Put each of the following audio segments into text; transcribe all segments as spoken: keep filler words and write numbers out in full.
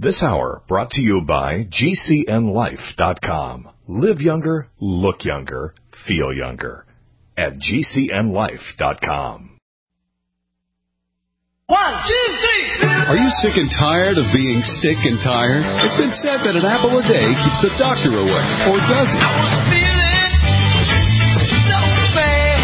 This hour brought to you by G C N life dot com. Live younger, look younger, feel younger at G C N life dot com. One, two, three. Are you sick and tired of being sick and tired? It's been said that an apple a day keeps the doctor away, or does it? I was feeling so bad.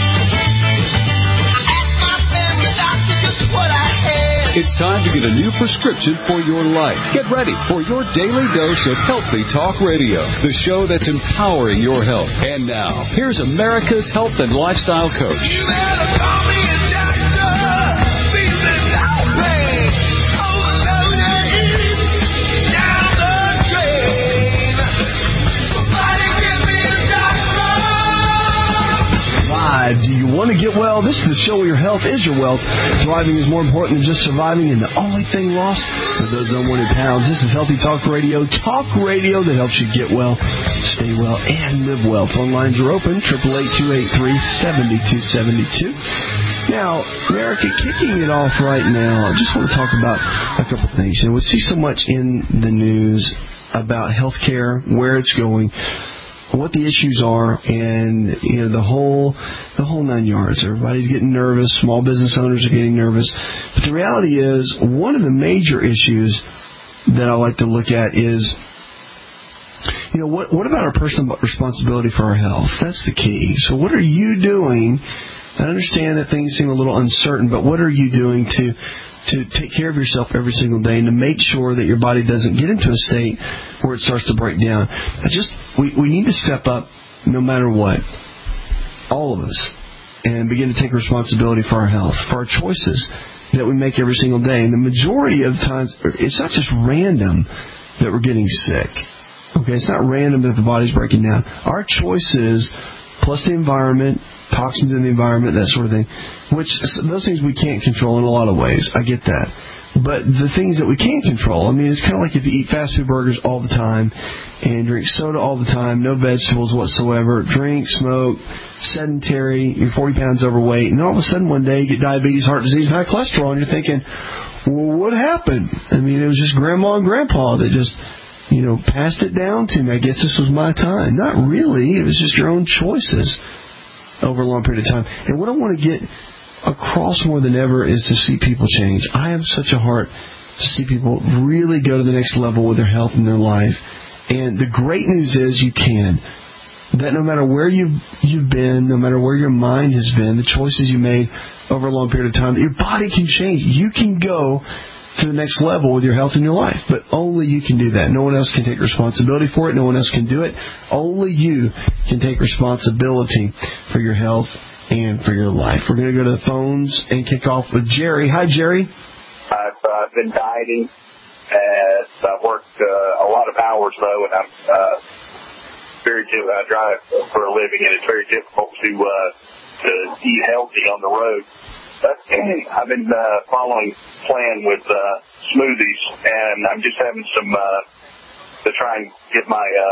I asked my family doctor just what I had. It's time to get a new prescription for your life. Get ready for your daily dose of Healthy Talk Radio, the show that's empowering your health. And now, here's America's health and lifestyle coach. You better call me a doctor. Feeling no pain. Overloaded. Down the drain. Somebody give me a doctor. Live. Do you want to get well? This is the show where your health is your wealth. Thriving is more important than just surviving, and the only thing lost are those unwanted pounds. This is Healthy Talk Radio, talk radio that helps you get well, stay well, and live well. Phone lines are open, eight eight eight, two eight three, seven two seven two. Now, America, kicking it off right now, I just want to talk about a couple of things. And we see so much in the news about healthcare, where it's going, what the issues are, and you know the whole the whole nine yards. Everybody's getting nervous. Small business owners are getting nervous. But the reality is, one of the major issues that I like to look at is, you know, what what about our personal responsibility for our health? That's the key. So what are you doing? I understand that things seem a little uncertain, but what are you doing to to take care of yourself every single day and to make sure that your body doesn't get into a state where it starts to break down? I just we, we need to step up no matter what, all of us, and begin to take responsibility for our health, for our choices that we make every single day. And the majority of times, it's not just random that we're getting sick. Okay, it's not random that the body's breaking down. Our choices, plus the environment, toxins in the environment, that sort of thing, which those things we can't control in a lot of ways. I get that. But the things that we can control, I mean, it's kind of like if you eat fast food burgers all the time and drink soda all the time, no vegetables whatsoever, drink, smoke, sedentary, you're forty pounds overweight, and then all of a sudden one day you get diabetes, heart disease, and high cholesterol, and you're thinking, well, what happened? I mean, it was just grandma and grandpa that just, you know, passed it down to me. I guess this was my time. Not really. It was just your own choices over a long period of time. And what I want to get across more than ever is to see people change. I have such a heart to see people really go to the next level with their health and their life. And the great news is you can. That no matter where you've, you've been, no matter where your mind has been, the choices you made over a long period of time, your body can change. You can go to the next level with your health and your life, but only you can do that. No one else can take responsibility for it. No one else can do it. Only you can take responsibility for your health and for your life. We're going to go to the phones and kick off with Jerry. Hi, Jerry. I've uh, been dieting, and I've worked uh, a lot of hours, though, and I'm uh, very I drive for a living, and it's very difficult to uh, to eat healthy on the road. But I've been uh, following plan with uh, smoothies, and I'm just having some uh, to try and get my uh,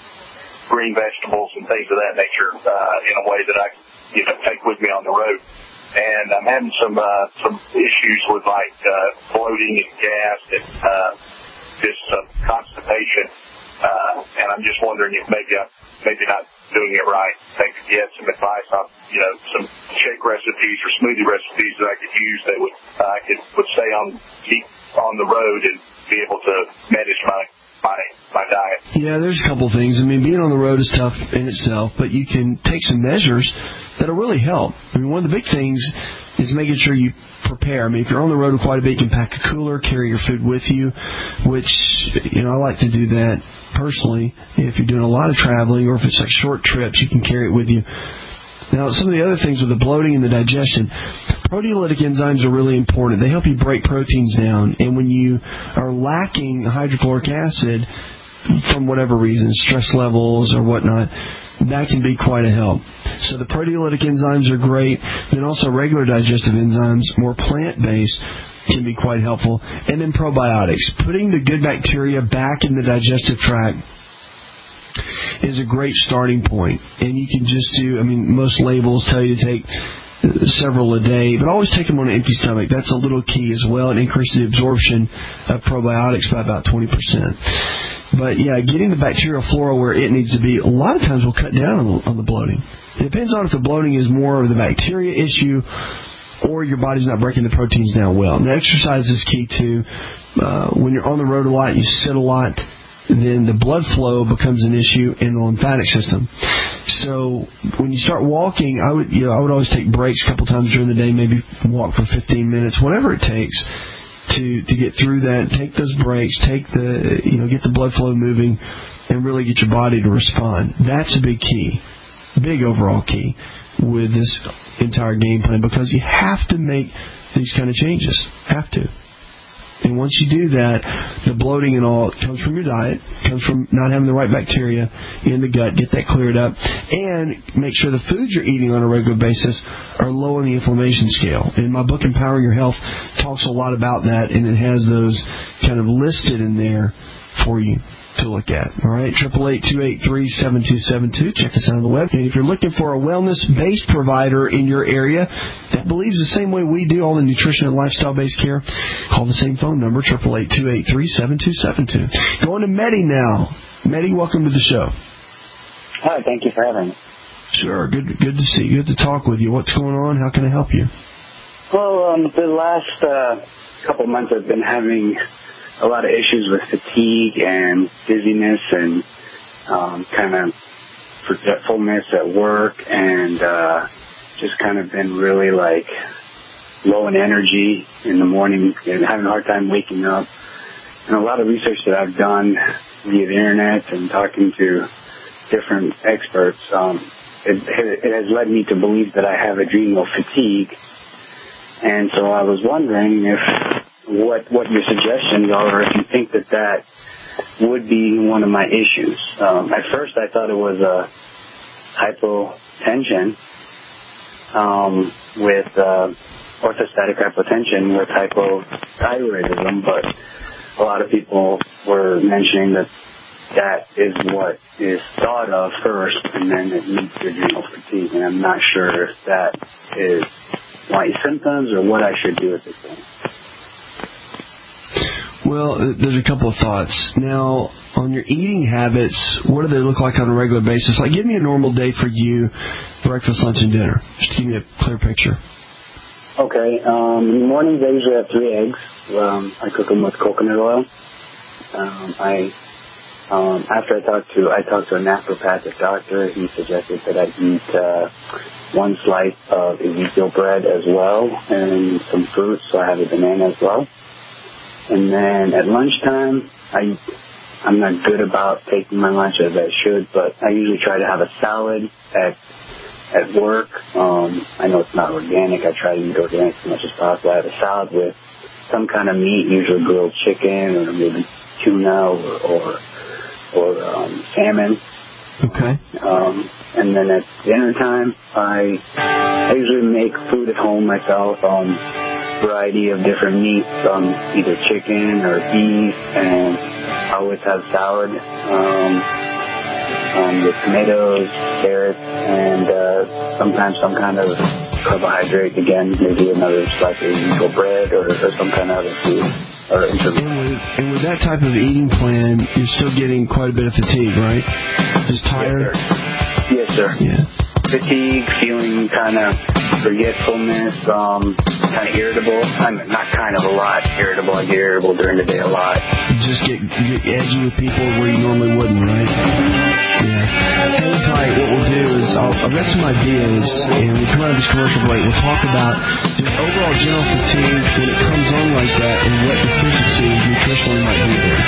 green vegetables and things of that nature uh, in a way that I can, you know, take with me on the road. And I'm having some uh, some issues with like uh, bloating and gas and uh, just some constipation. Uh, and I'm just wondering if maybe I'm maybe not doing it right. Maybe if you had some advice on, you know, some shake recipes or smoothie recipes that I could use that would uh, I could would stay on keep on the road and be able to manage my my my diet. Yeah, there's a couple things. I mean, being on the road is tough in itself, but you can take some measures that'll really help. I mean, one of the big things is making sure you prepare. I mean, if you're on the road quite a bit, you can pack a cooler, carry your food with you, which, you know, I like to do that personally. If you're doing a lot of traveling or if it's like short trips, you can carry it with you. Now, some of the other things with the bloating and the digestion, proteolytic enzymes are really important. They help you break proteins down. And when you are lacking hydrochloric acid, from whatever reason, stress levels or whatnot, that can be quite a help. So the proteolytic enzymes are great. Then also regular digestive enzymes, more plant-based, can be quite helpful. And then probiotics. Putting the good bacteria back in the digestive tract is a great starting point. And you can just do, I mean, most labels tell you to take several a day, but always take them on an empty stomach. That's a little key as well. It increases the absorption of probiotics by about twenty percent. But, yeah, getting the bacterial flora where it needs to be, a lot of times will cut down on the, on the bloating. It depends on if the bloating is more of the bacteria issue or your body's not breaking the proteins down well. And exercise is key, too. Uh, when you're on the road a lot, you sit a lot, then the blood flow becomes an issue in the lymphatic system. So when you start walking, I would you know I would always take breaks a couple times during the day, maybe walk for fifteen minutes, whatever it takes to to get through that. Take those breaks, take the you know get the blood flow moving, and really get your body to respond. That's a big key, big overall key with this entire game plan, because you have to make these kind of changes. Have to. And once you do that, the bloating and all comes from your diet, comes from not having the right bacteria in the gut. Get that cleared up. And make sure the foods you're eating on a regular basis are low on the inflammation scale. And my book, Empowering Your Health, talks a lot about that, and it has those kind of listed in there for you to look at. All right, eight eight eight, two eight three, seven two seven two. Check us out on the web. And if you're looking for a wellness-based provider in your area that believes the same way we do, all the nutrition and lifestyle-based care, call the same phone number, eight eight eight, two eight three, seven two seven two. Going to Mehdi now. Mehdi, welcome to the show. Hi, thank you for having me. Sure, good good to see you. Good to talk with you. What's going on? How can I help you? Well, um, the last uh, couple of months I've been having a lot of issues with fatigue and dizziness and um, kind of forgetfulness at work, and uh, just kind of been really like low in energy in the morning and having a hard time waking up. And a lot of research that I've done via the internet and talking to different experts, um, it, it has led me to believe that I have adrenal fatigue. And so I was wondering if what what your suggestions are, or if you think that that would be one of my issues. Um, at first I thought it was a hypotension um, with uh, orthostatic hypotension with hypothyroidism, but a lot of people were mentioning that that is what is thought of first, and then it leads to adrenal fatigue, and I'm not sure if that is my symptoms or what I should do at this point. Well, there's a couple of thoughts. Now, on your eating habits, what do they look like on a regular basis? Like, give me a normal day for you, breakfast, lunch, and dinner. Just give me a clear picture. Okay. Um, in the mornings, I usually have three eggs. Um, I cook them with coconut oil. Um, I um, after I talked to I talked to a naturopathic doctor. He suggested that I eat uh, one slice of Ezekiel bread as well, and some fruits. So I have a banana as well. And then at lunchtime, I, I'm not good about taking my lunch as I should, but I usually try to have a salad at at work. Um, I know it's not organic. I try to eat organic as much as possible. I have a salad with some kind of meat, usually grilled chicken or maybe tuna or or, or um, salmon. Okay. Um, and then at dinner time, I, I usually make food at home myself. Um, variety of different meats, um, either chicken or beef, and I always have salad um, um, with tomatoes, carrots, and uh, sometimes some kind of carbohydrate. Again, maybe another slice of Ezekiel bread or, or some kind of other food. Or and, with, and with that type of eating plan, you're still getting quite a bit of fatigue, right? Just tired? Yes, sir. Yes, sir. Yeah. Fatigue, feeling kind of forgetfulness, um, kind of irritable. I'm not kind of a lot irritable. I get irritable during the day a lot. You just get, get edgy with people where you normally wouldn't, right? Yeah. Hang tight. What we'll do is I'll, I've got some ideas, and we come out of this commercial break. We'll talk about the overall general fatigue when it comes on like that, and what deficiencies nutritionally might be there.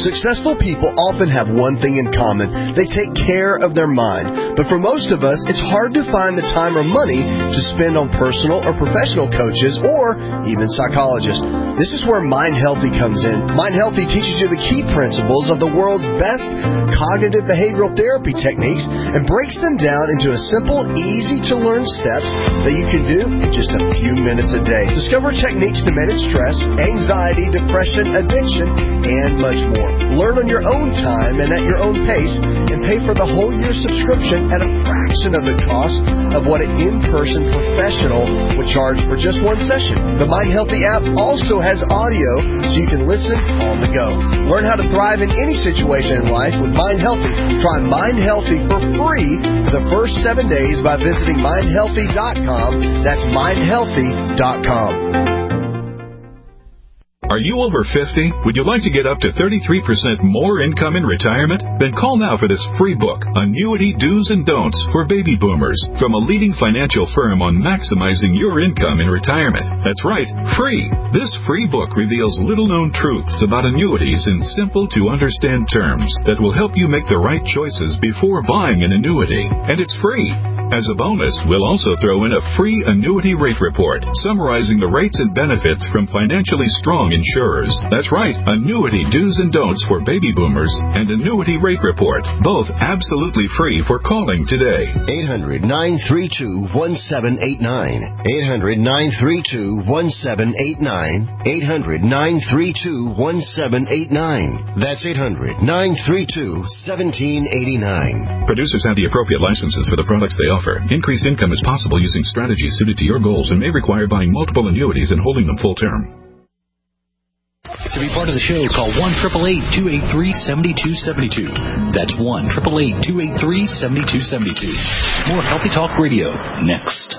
Successful people often have one thing in common. They take care of their mind. But for most of us, it's hard to find the time or money to spend on personal or professional coaches or even psychologists. This is where Mind Healthy comes in. Mind Healthy teaches you the key principles of the world's best cognitive behavioral therapy techniques and breaks them down into a simple, easy-to-learn steps that you can do in just a few minutes a day. Discover techniques to manage stress, anxiety, depression, addiction, and much more. Learn on your own time and at your own pace, and pay for the whole year subscription at a fraction of the cost of what an in-person professional would charge for just one session. The Mind Healthy app also has audio so you can listen on the go. Learn how to thrive in any situation in life with Mind Healthy. Try Mind Healthy for free for the first seven days by visiting mind healthy dot com. That's mind healthy dot com. Are you over fifty? Would you like to get up to thirty-three percent more income in retirement? Then call now for this free book, Annuity Do's and Don'ts for Baby Boomers, from a leading financial firm on maximizing your income in retirement. That's right, free. This free book reveals little-known truths about annuities in simple-to-understand terms that will help you make the right choices before buying an annuity. And it's free. As a bonus, we'll also throw in a free annuity rate report summarizing the rates and benefits from financially strong insurers. That's right, Annuity Do's and Don'ts for Baby Boomers and Annuity Rate Report, both absolutely free for calling today. eight hundred, nine three two, one seven eight nine. eight hundred, nine three two, one seven eight nine. eight hundred, nine three two, one seven eight nine. That's eight hundred, nine three two, one seven eight nine. Producers have the appropriate licenses for the products they offer. Increased income is possible using strategies suited to your goals and may require buying multiple annuities and holding them full term. To be part of the show, call one eight eight eight, two eight three, seven two seven two. That's one eight eight eight, two eight three, seven two seven two. More Healthy Talk Radio next.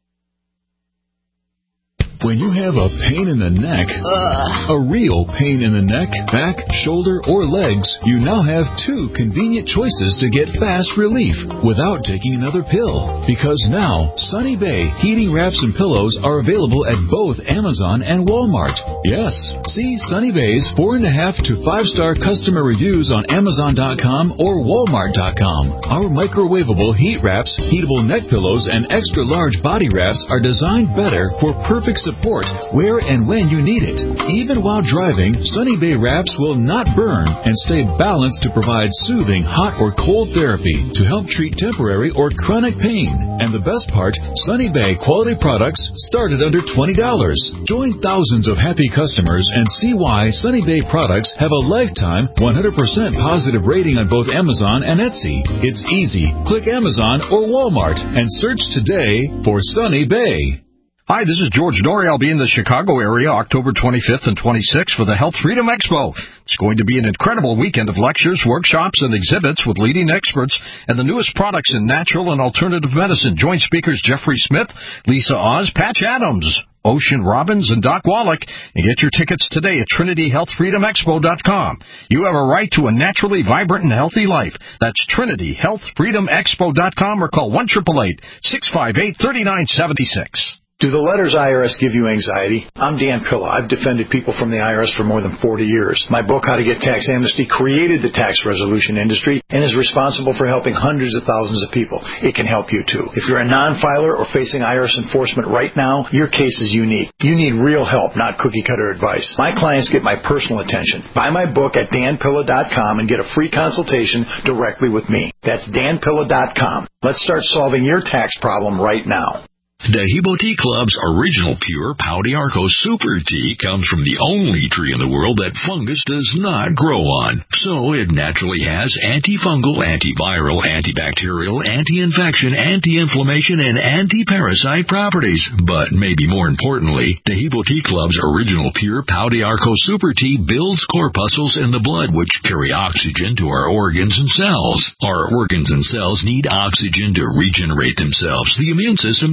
When you have a pain in the neck, uh. a real pain in the neck, back, shoulder, or legs, you now have two convenient choices to get fast relief without taking another pill. Because now, Sunny Bay heating wraps and pillows are available at both Amazon and Walmart. Yes, see Sunny Bay's four and a half to five star customer reviews on Amazon dot com or Walmart dot com. Our microwavable heat wraps, heatable neck pillows, and extra large body wraps are designed better for perfect support where and when you need it. Even while driving, Sunny Bay wraps will not burn and stay balanced to provide soothing hot or cold therapy to help treat temporary or chronic pain. And the best part, Sunny Bay quality products start at under twenty dollars. Join thousands of happy customers and see why Sunny Bay products have a lifetime one hundred percent positive rating on both Amazon and Etsy. It's easy. Click Amazon or Walmart and search today for Sunny Bay. Hi, this is George Dory. I'll be in the Chicago area October twenty-fifth and twenty-sixth for the Health Freedom Expo. It's going to be an incredible weekend of lectures, workshops, and exhibits with leading experts and the newest products in natural and alternative medicine. Join speakers Jeffrey Smith, Lisa Oz, Patch Adams, Ocean Robbins, and Doc Wallach, and get your tickets today at Trinity Health Freedom Expo dot com. You have a right to a naturally vibrant and healthy life. That's Trinity Health Freedom Expo dot com or call one eight eight eight, six five eight, three nine seven six. Do the letters I R S give you anxiety? I'm Dan Pilla. I've defended people from the I R S for more than forty years. My book, How to Get Tax Amnesty, created the tax resolution industry and is responsible for helping hundreds of thousands of people. It can help you, too. If you're a non-filer or facing I R S enforcement right now, your case is unique. You need real help, not cookie-cutter advice. My clients get my personal attention. Buy my book at Dan Pilla dot com and get a free consultation directly with me. That's Dan Pilla dot com. Let's start solving your tax problem right now. Dahibo Tea Club's original pure Pau d'Arco Super Tea comes from the only tree in the world that fungus does not grow on. So it naturally has antifungal, antiviral, antibacterial, anti-infection, anti-inflammation, and anti-parasite properties. But maybe more importantly, Dahibo Tea Club's original pure Pau d'Arco Super Tea builds corpuscles in the blood which carry oxygen to our organs and cells. Our organs and cells need oxygen to regenerate themselves. The immune system needs oxygen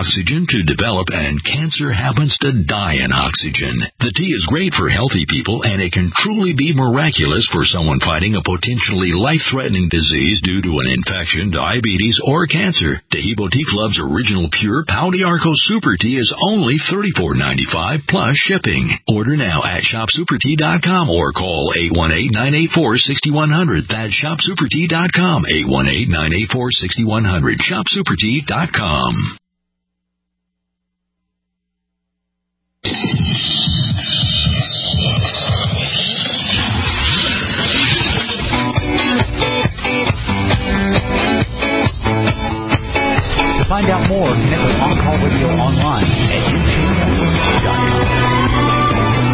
oxygen to develop, and cancer happens to die in oxygen. The tea is great for healthy people, and it can truly be miraculous for someone fighting a potentially life-threatening disease due to an infection, diabetes, or cancer. Taheebo Tea Club's original pure Pau d'Arco Super Tea is only thirty-four ninety-five plus shipping. Order now at shop super tea dot com or call eight one eight, nine eight four, six one zero zero. That's shop super tea dot com, eight one eight, nine eight four, six one zero zero, shop super tea dot com. To find out more, connect with On Call Radio online at U T M dot com.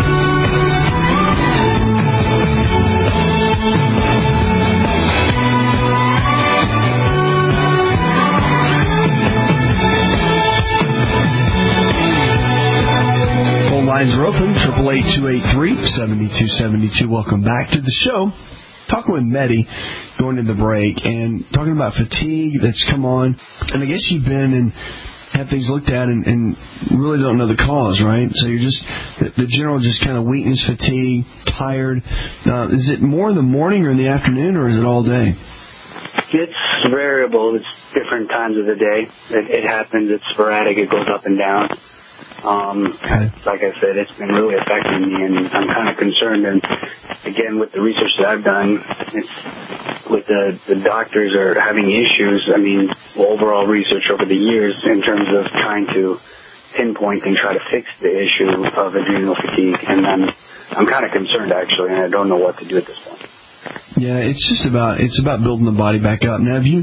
Lines are open, triple eight, two eight three, seven two seven two. Welcome back to the show. Talking with Mehdi, going to the break, and talking about fatigue that's come on. And I guess you've been and had things looked at and, and really don't know the cause, right? So you're just, the, the general just kind of weakness, fatigue, tired. Uh, is it more in the morning or in the afternoon, or is it all day? It's variable. It's different times of the day. It, it happens. It's sporadic. It goes up and down. Um, okay. Like I said, it's been really affecting me, and I'm kind of concerned. And again, with the research that I've done, it's with the the doctors are having issues. I mean, overall research over the years in terms of trying to pinpoint and try to fix the issue of adrenal fatigue, and I'm I'm kind of concerned actually, and I don't know what to do at this point. Yeah, it's just about it's about building the body back up. Now, have you?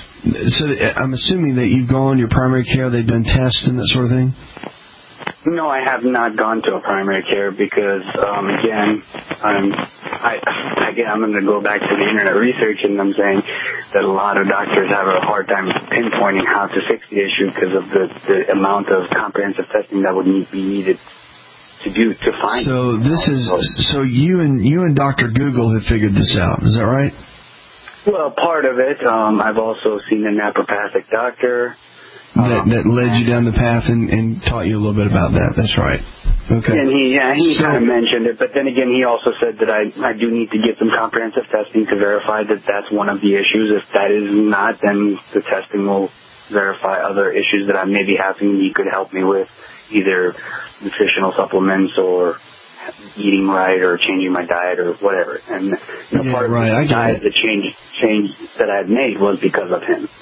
So I'm assuming that you've gone your primary care. They've done tests and that sort of thing. No, I have not gone to a primary care because, um, again, I'm, I, again, I'm going to go back to the internet research, and I'm saying that a lot of doctors have a hard time pinpointing how to fix the issue because of the, the amount of comprehensive testing that would need, be needed to do to find. So this is so you and you and Doctor Google have figured this out. Is that right? Well, part of it. Um, I've also seen a naturopathic doctor. That, that led you down the path and, and taught you a little bit about that. That's right. Okay. And he, yeah, he so, kind of mentioned it, but then again, he also said that I, I do need to get some comprehensive testing to verify that that's one of the issues. If that is not, then the testing will verify other issues that I may be having. He could help me with either nutritional supplements or eating right or changing my diet or whatever. And you know, yeah, part of right. the I diet, the change, change that I've made was because of him.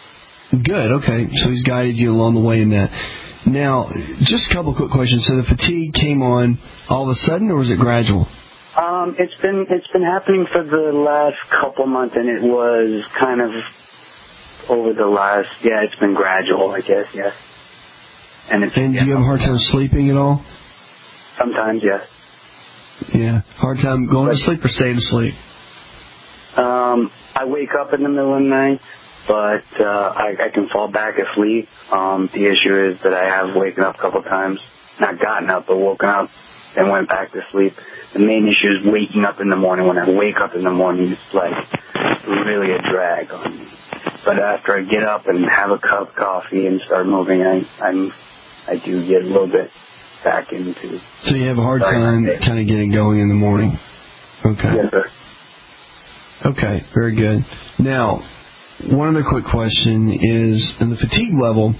Good, okay. So he's guided you along the way in that. Now, just a couple quick questions. So the fatigue came on all of a sudden, or was it gradual? Um, it's been it's been happening for the last couple months, and it was kind of over the last, yeah, it's been gradual, I guess, yes. And, it's, and do you have a hard time sleeping at all? Sometimes, yes. Yeah, hard time going but, to sleep or staying asleep? Um, I wake up in the middle of the night. But uh, I, I can fall back asleep. Um, the issue is that I have waken up a couple times, not gotten up, but woken up and went back to sleep. The main issue is waking up in the morning. When I wake up in the morning, it's like really a drag on me. But after I get up and have a cup of coffee and start moving, I I'm, I do get a little bit back into. So you have a hard time kind of getting going in the morning. Okay. Yes, sir. Okay, very good. Now, one other quick question is, in the fatigue level,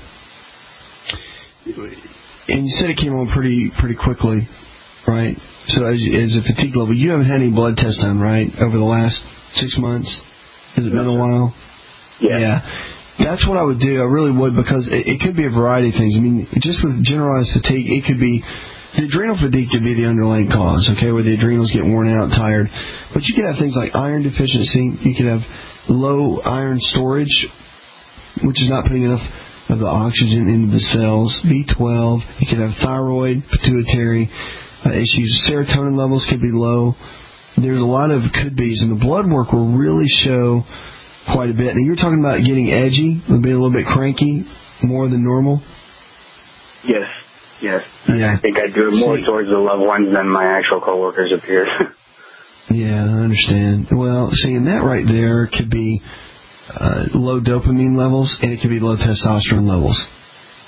and you said it came on pretty pretty quickly, right? So as, as a fatigue level, you haven't had any blood tests done, right, over the last six months? Has it been a while? Yeah. yeah. That's what I would do. I really would, because it, it could be a variety of things. I mean, just with generalized fatigue, it could be, the adrenal fatigue could be the underlying cause, okay, where the adrenals get worn out, tired. But you could have things like iron deficiency. You could have low iron storage, which is not putting enough of the oxygen into the cells. B twelve, you could have thyroid, pituitary uh, issues. Serotonin levels could be low. There's a lot of could-bes, and the blood work will really show quite a bit. Now, you're talking about getting edgy, being a little bit cranky, more than normal? Yes, yes. Yeah. I think I do it more See, towards the loved ones than my actual coworkers appear. Yeah, I understand. Well, seeing that right there could be uh, low dopamine levels, and it could be low testosterone levels.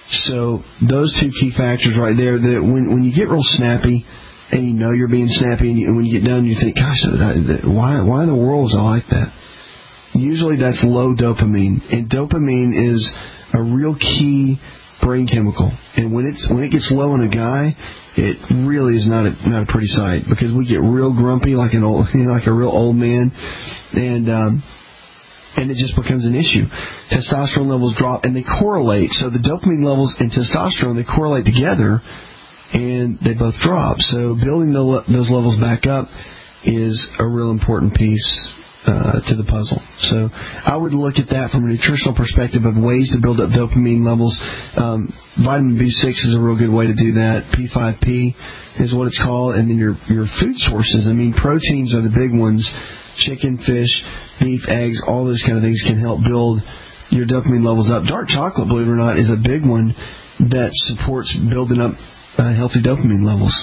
So those two key factors right there, that when, when you get real snappy and you know you're being snappy, and, you, and when you get done, you think, gosh, why, why in the world was I like that? Usually that's low dopamine, and dopamine is a real key brain chemical. And when it's when it gets low in a guy, it really is not a, not a pretty sight, because we get real grumpy like an old, you know, like a real old man, and um, and it just becomes an issue. Testosterone levels drop, and they correlate. So the dopamine levels and testosterone, they correlate together, and they both drop. So building the, those levels back up is a real important piece uh, to the puzzle. So I would look at that from a nutritional perspective of ways to build up dopamine levels. Um, vitamin B six is a real good way to do that. P five P is what it's called. And then your, your food sources. I mean, proteins are the big ones. Chicken, fish, beef, eggs, all those kind of things can help build your dopamine levels up. Dark chocolate, believe it or not, is a big one that supports building up uh, healthy dopamine levels.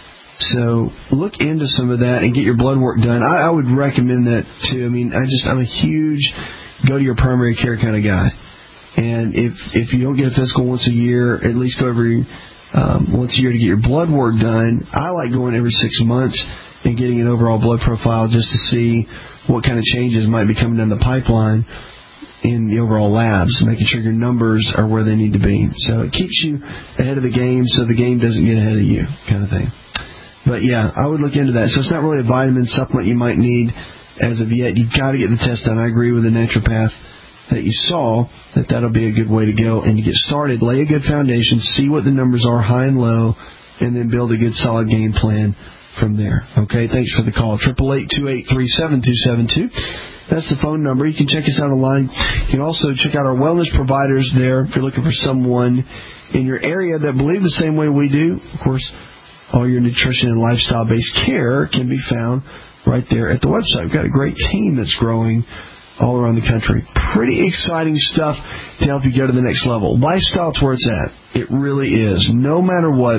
So look into some of that and get your blood work done. I, I would recommend that too. I mean, I just I'm a huge go to your primary care kind of guy. And if if you don't get a physical once a year, at least go every um, once a year to get your blood work done. I like going every six months and getting an overall blood profile just to see what kind of changes might be coming down the pipeline in the overall labs, making sure your numbers are where they need to be. So it keeps you ahead of the game so the game doesn't get ahead of you, kind of thing. But yeah, I would look into that. So it's not really a vitamin supplement you might need as of yet. You've got to get the test done. I agree with the naturopath that you saw, that that'll be a good way to go. And to get started, lay a good foundation, see what the numbers are, high and low, and then build a good solid game plan from there. Okay, thanks for the call. eight eight eight, two eight three, seven two seven two. That's the phone number. You can check us out online. You can also check out our wellness providers there if you're looking for someone in your area that believe the same way we do. Of course, all your nutrition and lifestyle-based care can be found right there at the website. We've got a great team that's growing all around the country. Pretty exciting stuff to help you go to the next level. Lifestyle's where it's at. It really is. No matter what,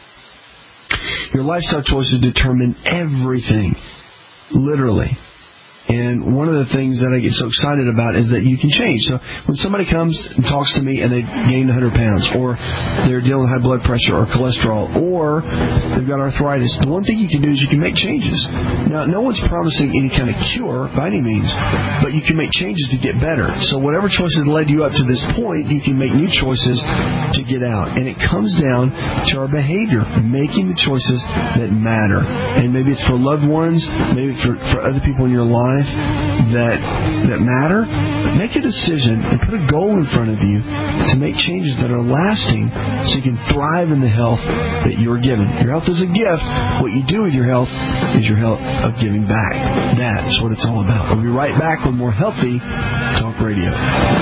your lifestyle choices determine everything, literally. And one of the things that I get so excited about is that you can change. So when somebody comes and talks to me and they've gained one hundred pounds, or they're dealing with high blood pressure or cholesterol, or they've got arthritis, the one thing you can do is you can make changes. Now, no one's promising any kind of cure by any means, but you can make changes to get better. So whatever choices led you up to this point, you can make new choices to get out. And it comes down to our behavior, making the choices that matter. And maybe it's for loved ones, maybe for, for other people in your life that that matter. Make a decision and put a goal in front of you to make changes that are lasting so you can thrive in the health that you're given. Your health is a gift. What you do with your health is your health of giving back. That's what it's all about. We'll be right back with more Healthy Talk Radio.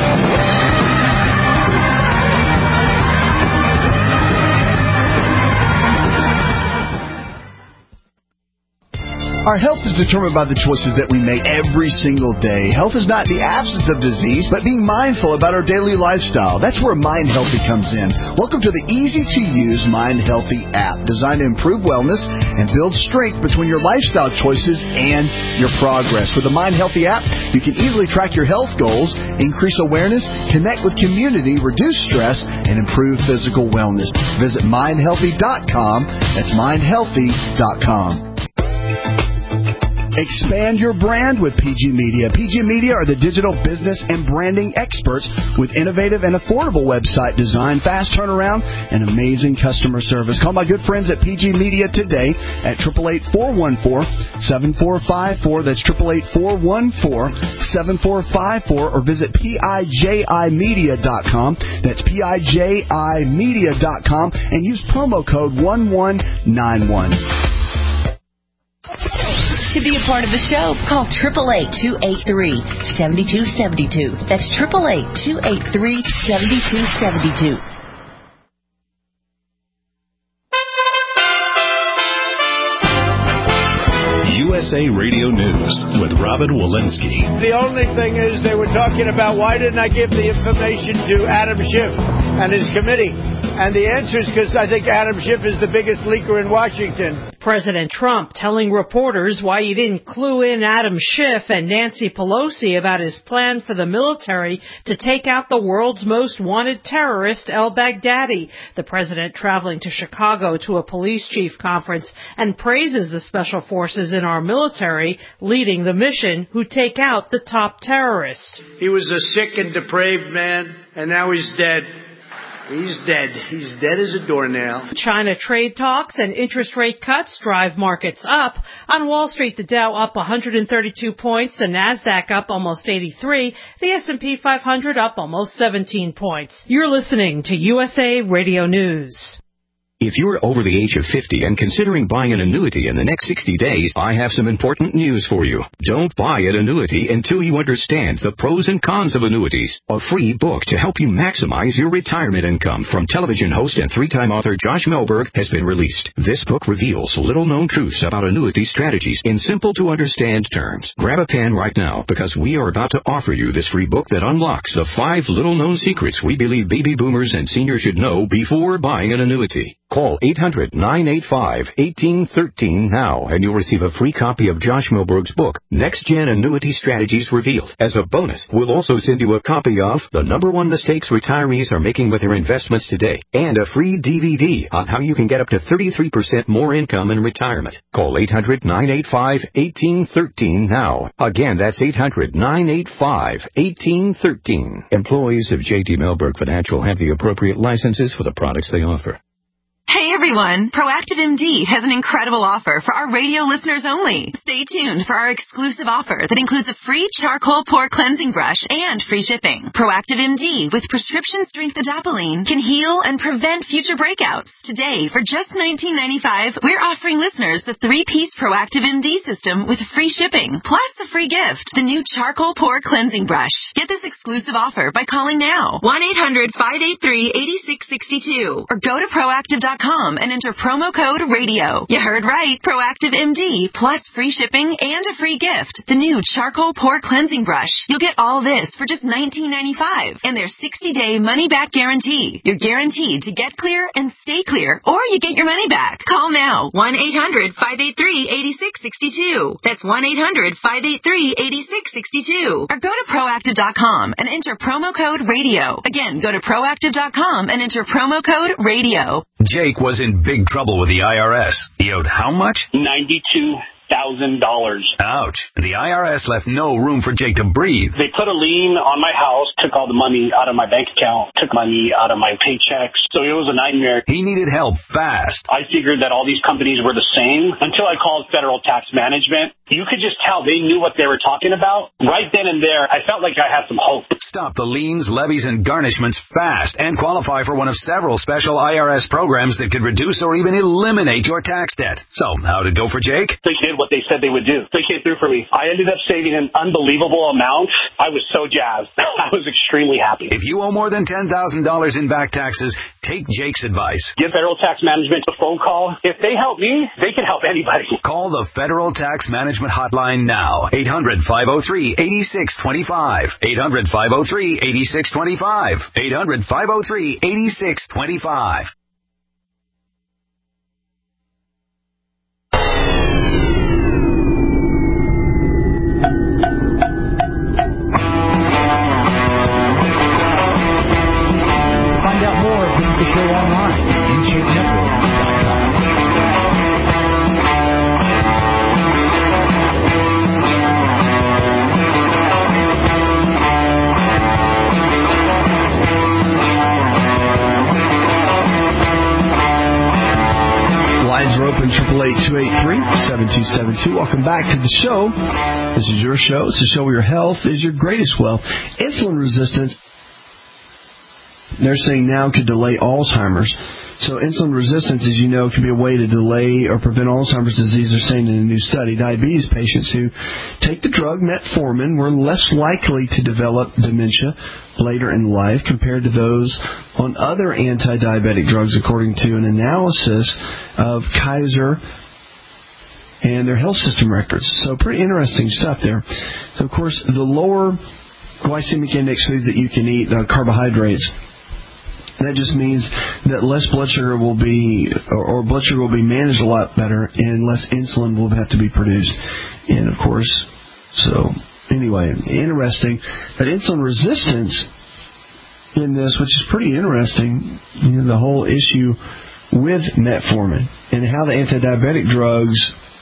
Our health is determined by the choices that we make every single day. Health is not the absence of disease, but being mindful about our daily lifestyle. That's where Mind Healthy comes in. Welcome to the easy-to-use Mind Healthy app, designed to improve wellness and build strength between your lifestyle choices and your progress. With the Mind Healthy app, you can easily track your health goals, increase awareness, connect with community, reduce stress, and improve physical wellness. Visit mind healthy dot com. That's mind healthy dot com. Expand your brand with P G Media. P G Media are the digital business and branding experts with innovative and affordable website design, fast turnaround, and amazing customer service. Call my good friends at P G Media today at eight eight eight, four one four, seven four five four. That's eight eight eight, four one four, seven four five four. Or visit P I J I media dot com. That's P I J I media dot com. And use promo code one one nine one. To be a part of the show, call eight eight eight, two eight three, seven two seven two. That's eight eight eight, two eight three, seven two seven two. U S A Radio News with Robin Walensky. The only thing is they were talking about why didn't I give the information to Adam Schiff? and his committee? And the answer is because I think Adam Schiff is the biggest leaker in Washington. President Trump telling reporters why he didn't clue in Adam Schiff and Nancy Pelosi about his plan for the military to take out the world's most wanted terrorist, al-Baghdadi. The president traveling to Chicago to a police chief conference and praises the special forces in our military leading the mission who take out the top terrorist. He was a sick and depraved man, and now he's dead. He's dead. He's dead as a doornail. China trade talks and interest rate cuts drive markets up. On Wall Street, the Dow up one hundred thirty-two points, the Nasdaq up almost eighty-three, the S and P five hundred up almost seventeen points. You're listening to U S A Radio News. If you're over the age of fifty and considering buying an annuity in the next sixty days, I have some important news for you. Don't buy an annuity until you understand the pros and cons of annuities. A free book to help you maximize your retirement income from television host and three-time author Josh Melberg has been released. This book reveals little-known truths about annuity strategies in simple-to-understand terms. Grab a pen right now because we are about to offer you this free book that unlocks the five little-known secrets we believe baby boomers and seniors should know before buying an annuity. Call eight hundred, nine eight five, one eight one three now and you'll receive a free copy of Josh Melberg's book, Next Gen Annuity Strategies Revealed. As a bonus, we'll also send you a copy of The Number One Mistakes Retirees Are Making with Their Investments Today and a free D V D on how you can get up to thirty-three percent more income in retirement. Call eight hundred, nine eight five, one eight one three now. Again, that's eight hundred, nine eight five, one eight one three. Employees of J T Melberg Financial have the appropriate licenses for the products they offer. Hey everyone, Proactive M D has an incredible offer for our radio listeners only. Stay tuned for our exclusive offer that includes a free charcoal pore cleansing brush and free shipping. Proactive M D with prescription strength adapalene can heal and prevent future breakouts. Today, for just nineteen ninety-five dollars, we're offering listeners the three-piece Proactive M D system with free shipping, plus the free gift, the new charcoal pore cleansing brush. Get this exclusive offer by calling now, one eight hundred, five eight three, eight six six two, or go to proactive dot com and enter promo code radio. You heard right. Proactive M D plus free shipping and a free gift. The new charcoal pore cleansing brush. You'll get all this for just nineteen ninety-five dollars and their sixty-day money-back guarantee. You're guaranteed to get clear and stay clear, or you get your money back. Call now. one eight hundred, five eight three, eight six six two. That's one eight hundred, five eight three, eight six six two. Or go to proactive dot com and enter promo code radio. Again, go to proactive dot com and enter promo code radio. Jake was in big trouble with the I R S. He owed how much? ninety-two thousand dollars. Ouch. The I R S left no room for Jake to breathe. They put a lien on my house, took all the money out of my bank account, took money out of my paychecks. So it was a nightmare. He needed help fast. I figured that all these companies were the same until I called Federal Tax Management. You could just tell they knew what they were talking about. Right then and there, I felt like I had some hope. Stop the liens, levies, and garnishments fast and qualify for one of several special I R S programs that could reduce or even eliminate your tax debt. So, how'd it go for Jake? They did what they said they would do. They came through for me. I ended up saving an unbelievable amount. I was so jazzed. I was extremely happy. If you owe more than ten thousand dollars in back taxes, take Jake's advice. Give Federal Tax Management a phone call. If they help me, they can help anybody. Call the Federal Tax Management Hotline now. eight hundred, five oh three, eight six two five. eight hundred, five oh three, eight six two five. eight hundred, five oh three, eight six two five. Find out more, visit the show online at u shape network dot com. Lines are open, triple eight, two eight three, seven two seven two. Welcome back to the show. This is your show. It's a show where your health is your greatest wealth. Insulin resistance, they're saying now could delay Alzheimer's. So insulin resistance, as you know, can be a way to delay or prevent Alzheimer's disease. They're saying in a new study, diabetes patients who take the drug metformin were less likely to develop dementia later in life compared to those on other anti-diabetic drugs, according to an analysis of Kaiser and their health system records. So pretty interesting stuff there. So, of course, the lower glycemic index foods that you can eat, uh, carbohydrates, That just means that less blood sugar will be, or, or blood sugar will be managed a lot better, and less insulin will have to be produced. And of course, so anyway, interesting. But insulin resistance in this, which is pretty interesting, you know, the whole issue with metformin and how the anti-diabetic drugs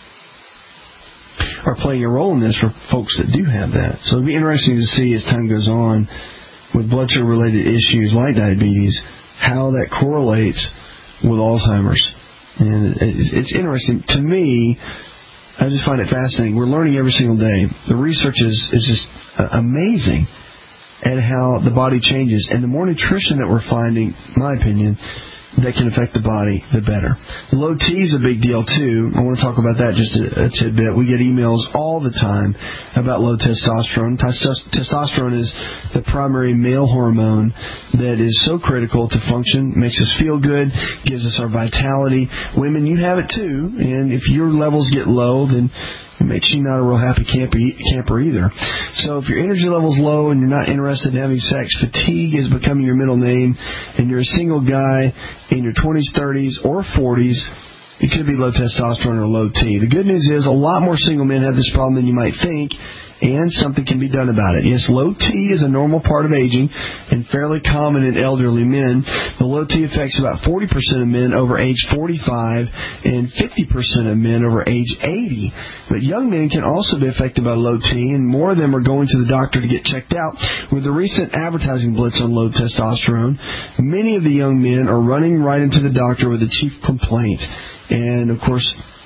are playing a role in this for folks that do have that. So it'll be interesting to see as time goes on with blood sugar related issues like diabetes, how that correlates with Alzheimer's. And it's, it's interesting. To me, I just find it fascinating. We're learning every single day. The research is, is just uh, amazing at how the body changes. And the more nutrition that we're finding, in my opinion, that can affect the body, the better. Low T is a big deal, too. I want to talk about that just a, a tidbit. We get emails all the time about low testosterone. Testosterone is the primary male hormone that is so critical to function, makes us feel good, gives us our vitality. Women, you have it, too. And if your levels get low, then it makes you not a real happy camper, camper either. So if your energy level's low and you're not interested in having sex, fatigue is becoming your middle name, and you're a single guy in your twenties, thirties, or forties, it could be low testosterone or low T. The good news is a lot more single men have this problem than you might think, and something can be done about it. Yes, low T is a normal part of aging and fairly common in elderly men. The low T affects about forty percent of men over age forty-five and fifty percent of men over age eighty. But young men can also be affected by low T, and more of them are going to the doctor to get checked out. With the recent advertising blitz on low testosterone, many of the young men are running right into the doctor with a chief complaint. And, of course,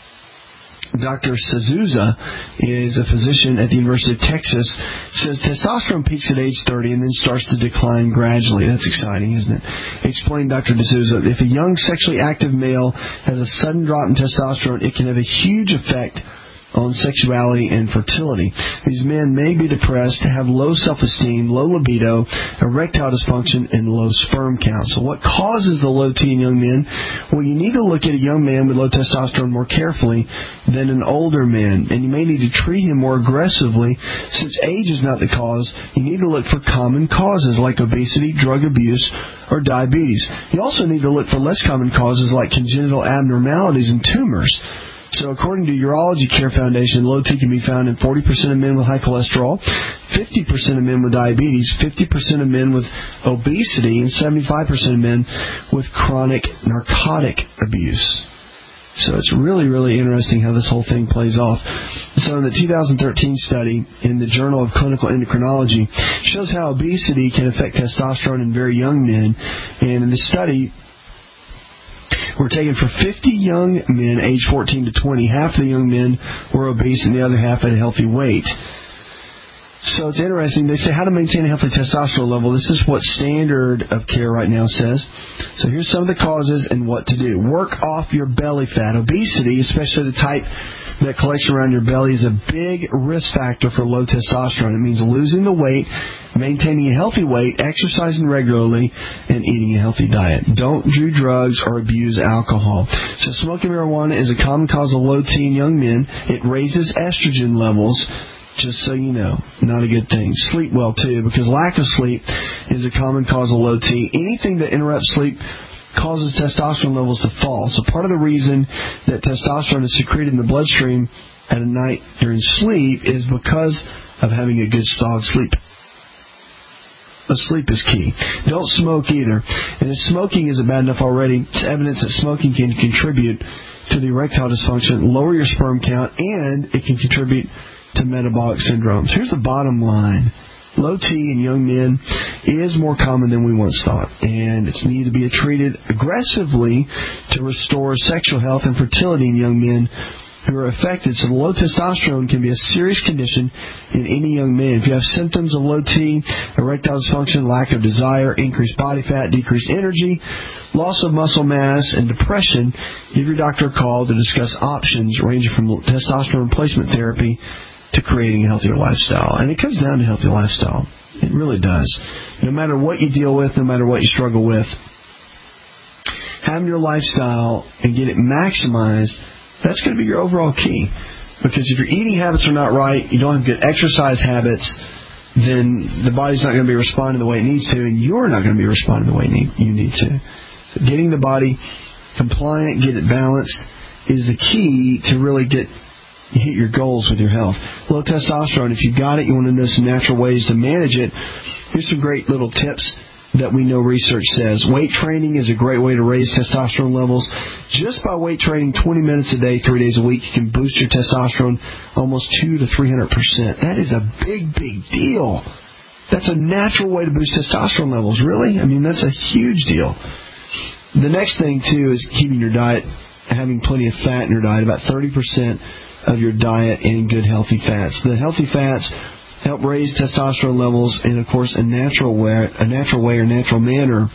Doctor Sazusa is a physician at the University of Texas, says testosterone peaks at age thirty and then starts to decline gradually. That's exciting, isn't it? Explained Doctor D'Souza, if a young sexually active male has a sudden drop in testosterone, it can have a huge effect on sexuality and fertility. These men may be depressed, have low self-esteem, low libido, erectile dysfunction, and low sperm count. So what causes the low T in young men? Well, you need to look at a young man with low testosterone more carefully than an older man, and you may need to treat him more aggressively. Since age is not the cause, you need to look for common causes like obesity, drug abuse, or diabetes. You also need to look for less common causes like congenital abnormalities and tumors. So according to Urology Care Foundation, low T can be found in forty percent of men with high cholesterol, fifty percent of men with diabetes, fifty percent of men with obesity, and seventy-five percent of men with chronic narcotic abuse. So it's really, really interesting how this whole thing plays off. So in the two thousand thirteen study in the Journal of Clinical Endocrinology shows how obesity can affect testosterone in very young men. And in the study, were taken for fifty young men aged fourteen to twenty. Half of the young men were obese and the other half had a healthy weight. So it's interesting. They say how to maintain a healthy testosterone level. This is what standard of care right now says. So here's some of the causes and what to do. Work off your belly fat. Obesity, especially the type that collects around your belly, is a big risk factor for low testosterone. It means losing the weight, maintaining a healthy weight, exercising regularly, and eating a healthy diet. Don't do drugs or abuse alcohol. So smoking marijuana is a common cause of low T in young men. It raises estrogen levels. Just so you know, not a good thing. Sleep well, too, because lack of sleep is a common cause of low T. Anything that interrupts sleep causes testosterone levels to fall. So part of the reason that testosterone is secreted in the bloodstream at a night during sleep is because of having a good solid sleep. But sleep is key. Don't smoke either. And if smoking isn't bad enough already, it's evidence that smoking can contribute to the erectile dysfunction, lower your sperm count, and it can contribute to metabolic syndromes. Here's the bottom line. Low T in young men is more common than we once thought, and it's needed to be treated aggressively to restore sexual health and fertility in young men who are affected. So low testosterone can be a serious condition in any young man. If you have symptoms of low T, erectile dysfunction, lack of desire, increased body fat, decreased energy, loss of muscle mass, and depression, give your doctor a call to discuss options ranging from testosterone replacement therapy to creating a healthier lifestyle. And it comes down to healthy lifestyle. It really does. No matter what you deal with, no matter what you struggle with, having your lifestyle and get it maximized, that's going to be your overall key. Because if your eating habits are not right, you don't have good exercise habits, then the body's not going to be responding the way it needs to, and you're not going to be responding the way you need to. So getting the body compliant, get it balanced, is the key to really get hit your goals with your health. Low testosterone, if you got it, you want to know some natural ways to manage it. Here's some great little tips that we know research says. Weight training is a great way to raise testosterone levels. Just by weight training twenty minutes a day, three days a week, you can boost your testosterone almost two to three hundred percent. That is a big, big deal. That's a natural way to boost testosterone levels, really. I mean, that's a huge deal. The next thing, too, is keeping your diet, having plenty of fat in your diet, about thirty percent of your diet in good, healthy fats. The healthy fats help raise testosterone levels in, of course, a natural way, a natural way or natural manner,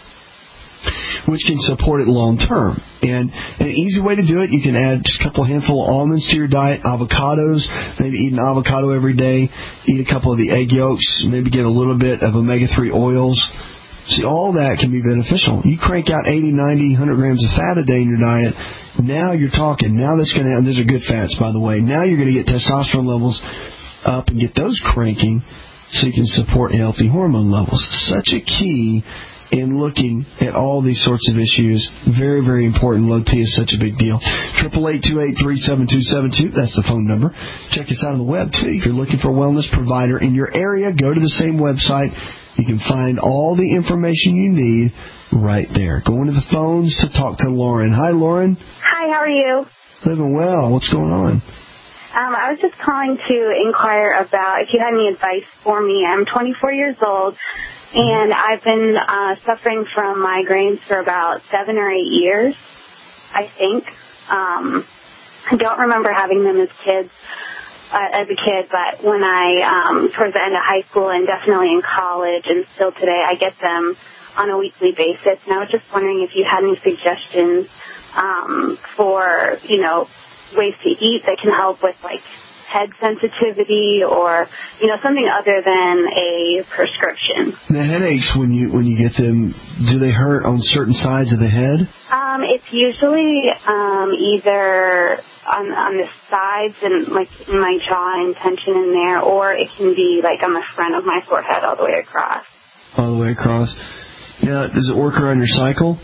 which can support it long term. And an easy way to do it, you can add just a couple of handful of almonds to your diet, avocados, maybe eat an avocado every day, eat a couple of the egg yolks, maybe get a little bit of omega three oils. See, all that can be beneficial. You crank out eighty, ninety, one hundred grams of fat a day in your diet, now you're talking. Now that's going to, these are good fats, by the way. Now you're going to get testosterone levels up and get those cranking so you can support healthy hormone levels. Such a key in looking at all these sorts of issues. Very, very important. Low T is such a big deal. eight eight eight, two eight three, seven two seven two. That's the phone number. Check us out on the web, too. If you're looking for a wellness provider in your area, go to the same website. You can find all the information you need right there. Going to the phones to talk to Lauren. Hi, Lauren. Hi, how are you? Living well. What's going on? Um, I was just calling to inquire about if you had any advice for me. I'm twenty-four years old, and I've been uh, suffering from migraines for about seven or eight years, I think. Um, I don't remember having them as kids. Uh, as a kid, but when I, um, towards the end of high school and definitely in college and still today, I get them on a weekly basis. And I was just wondering if you had any suggestions um, for, you know, ways to eat that can help with, like, head sensitivity or, you know, something other than a prescription. The headaches, when you when you get them, do they hurt on certain sides of the head? Um, it's usually um, either on on the sides and like in my jaw and tension in there, or it can be like on the front of my forehead all the way across. All the way across. Yeah. Does it work around your cycle?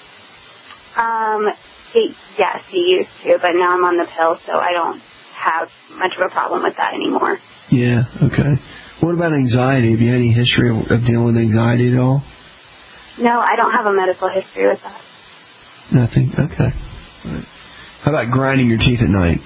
Um, it, yes, it used to, but now I'm on the pill, so I don't have much of a problem with that anymore. Yeah. Okay. What about anxiety? Have you had any history of, of dealing with anxiety at all? No, I don't have a medical history with that. Nothing. Okay. Right. How about grinding your teeth at night?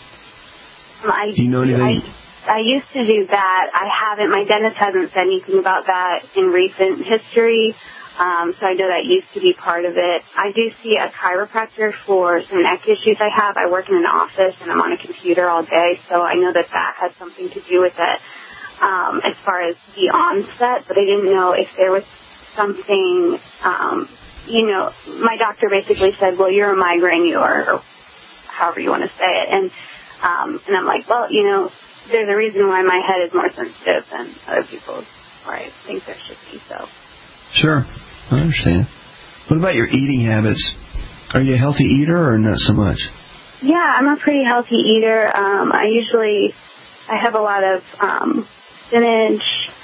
Um, I, do you know anything? I, I used to do that. I haven't. My dentist hasn't said anything about that in recent history, um, so I know that used to be part of it. I do see a chiropractor for some neck issues I have. I work in an office, and I'm on a computer all day, so I know that that has something to do with it um, as far as the onset, but I didn't know if there was something, um, you know, my doctor basically said, well, you're a migraine, you are, or however you want to say it. And um, and I'm like, well, you know, there's a reason why my head is more sensitive than other people's, or I think there should be, so. Sure. I understand. What about your eating habits? Are you a healthy eater or not so much? Yeah, I'm a pretty healthy eater. Um, I usually, I have a lot of um, spinach,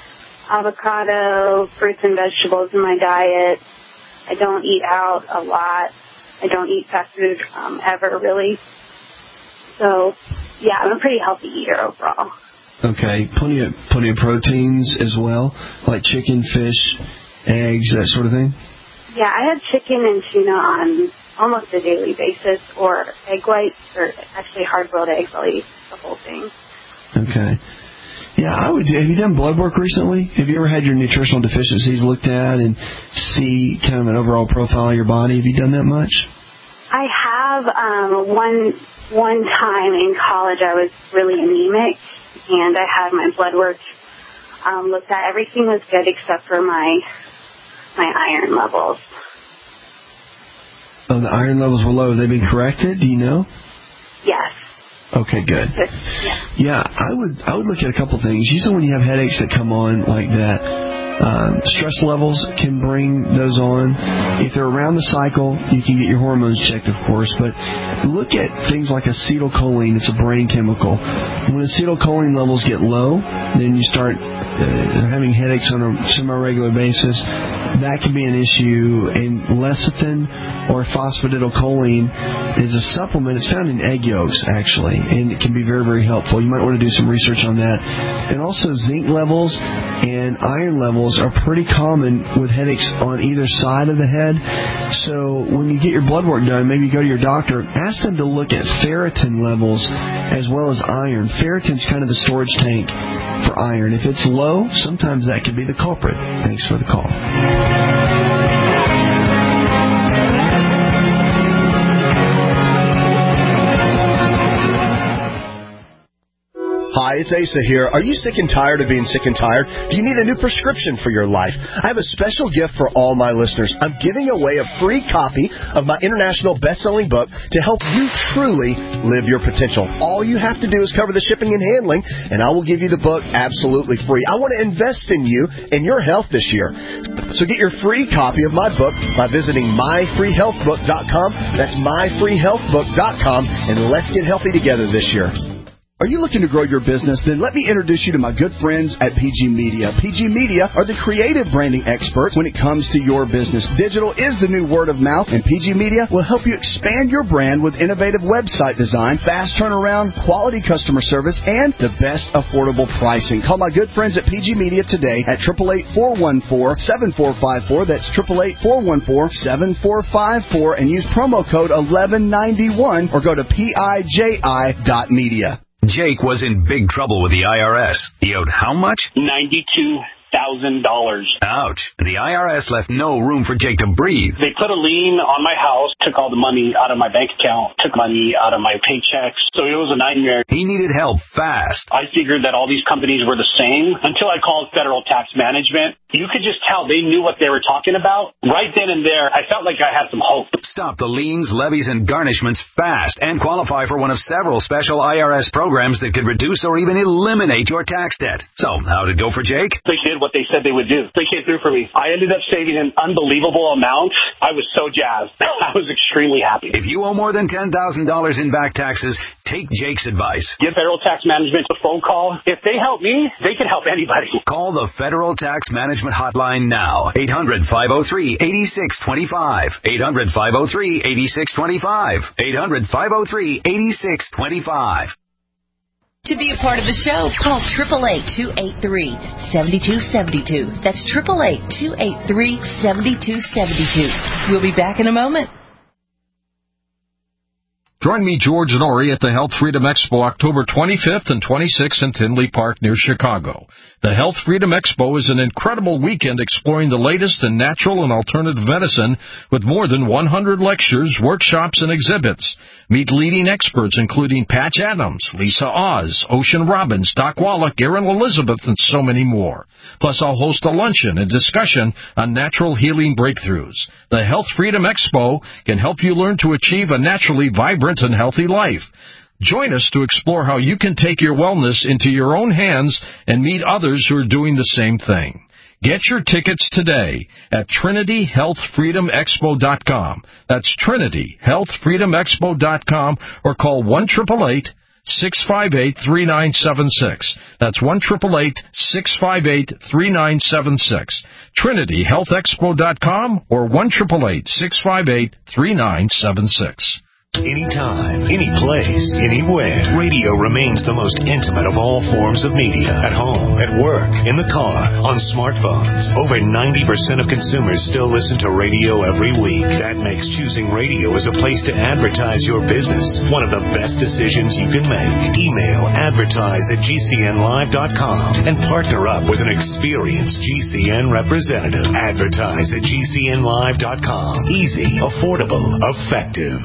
avocado, fruits and vegetables in my diet. I don't eat out a lot. I don't eat fast food um, ever, really. So, yeah, I'm a pretty healthy eater overall. Okay, plenty of plenty of proteins as well, like chicken, fish, eggs, that sort of thing? Yeah, I have chicken and tuna on almost a daily basis, or egg whites, or actually hard-boiled eggs. I'll eat the whole thing. Okay. Yeah, I would. Have you done blood work recently? Have you ever had your nutritional deficiencies looked at and see kind of an overall profile of your body? Have you done that much? I have. Um, one one time in college, I was really anemic, and I had my blood work um, looked at. Everything was good except for my my iron levels. Oh, the iron levels were low. Have they been corrected? Do you know? Yes. Okay, good. Yeah. Yeah, I would I would look at a couple things. Usually when you have headaches that come on like that, Uh, stress levels can bring those on. If they're around the cycle, you can get your hormones checked, of course. But look at things like acetylcholine. It's a brain chemical. When acetylcholine levels get low, then you start uh, having headaches on a semi-regular basis. That can be an issue. And lecithin or phosphatidylcholine is a supplement. It's found in egg yolks, actually, and it can be very, very helpful. You might want to do some research on that. And also zinc levels and iron levels are pretty common with headaches on either side of the head. So when you get your blood work done, maybe you go to your doctor, ask them to look at ferritin levels as well as iron. Ferritin's kind of the storage tank for iron. If it's low, sometimes that could be the culprit. Thanks for the call. Hi, it's Asa here. Are you sick and tired of being sick and tired? Do you need a new prescription for your life? I have a special gift for all my listeners. I'm giving away a free copy of my international best-selling book to help you truly live your potential. All you have to do is cover the shipping and handling, and I will give you the book absolutely free. I want to invest in you and your health this year. So get your free copy of my book by visiting my free health book dot com. That's my free health book dot com, and let's get healthy together this year. Are you looking to grow your business? Then let me introduce you to my good friends at P G Media. P G Media are the creative branding experts when it comes to your business. Digital is the new word of mouth, and P G Media will help you expand your brand with innovative website design, fast turnaround, quality customer service, and the best affordable pricing. Call my good friends at P G Media today at eight eight eight, four one four, seven four five four. That's eight eight eight, four one four, seven four five four, and use promo code eleven ninety-one or go to P I J I dot media. Jake was in big trouble with the I R S. He owed how much? ninety-two thousand dollars. Ouch. The I R S left no room for Jake to breathe. They put a lien on my house, took all the money out of my bank account, took money out of my paychecks. So it was a nightmare. He needed help fast. I figured that all these companies were the same until I called Federal Tax Management. You could just tell they knew what they were talking about. Right then and there, I felt like I had some hope. Stop the liens, levies, and garnishments fast and qualify for one of several special I R S programs that could reduce or even eliminate your tax debt. So, how did it go for Jake? They did what they said they would do. They came through for me. I ended up saving an unbelievable amount. I was so jazzed. I was extremely happy. If you owe more than ten thousand dollars in back taxes, take Jake's advice. Give Federal Tax Management a phone call. If they help me, they can help anybody. Call the Federal Tax Management Hotline now. eight hundred, five oh three, eight six two five. eight hundred, five oh three, eight six two five. eight hundred, five oh three, eight six two five. To be a part of the show, call eight eight eight, two eight three, seven two seven two. That's eight eight eight, two eight three, seven two seven two. We'll be back in a moment. Join me, George Norrie, at the Health Freedom Expo October twenty-fifth and twenty-sixth in Tinley Park near Chicago. The Health Freedom Expo is an incredible weekend exploring the latest in natural and alternative medicine with more than one hundred lectures, workshops, and exhibits. Meet leading experts including Patch Adams, Lisa Oz, Ocean Robbins, Doc Wallach, Erin Elizabeth, and so many more. Plus, I'll host a luncheon and discussion on natural healing breakthroughs. The Health Freedom Expo can help you learn to achieve a naturally vibrant and healthy life. Join us to explore how you can take your wellness into your own hands and meet others who are doing the same thing. Get your tickets today at Trinity Health Freedom Expo dot com. That's Trinity Health Freedom Expo dot com or call one eight eight eight, six five eight, three nine seven six. That's one eight eight eight, six five eight, three nine seven six. Trinity Health Expo dot com or one eight eight eight, six five eight, three nine seven six. Anytime, any place, anywhere. Radio remains the most intimate of all forms of media. At home, at work, in the car, on smartphones. Over ninety percent of consumers still listen to radio every week. That makes choosing radio as a place to advertise your business one of the best decisions you can make. Email advertise at G C N live dot com and partner up with an experienced G C N representative. Advertise at G C N live dot com. Easy, affordable, effective.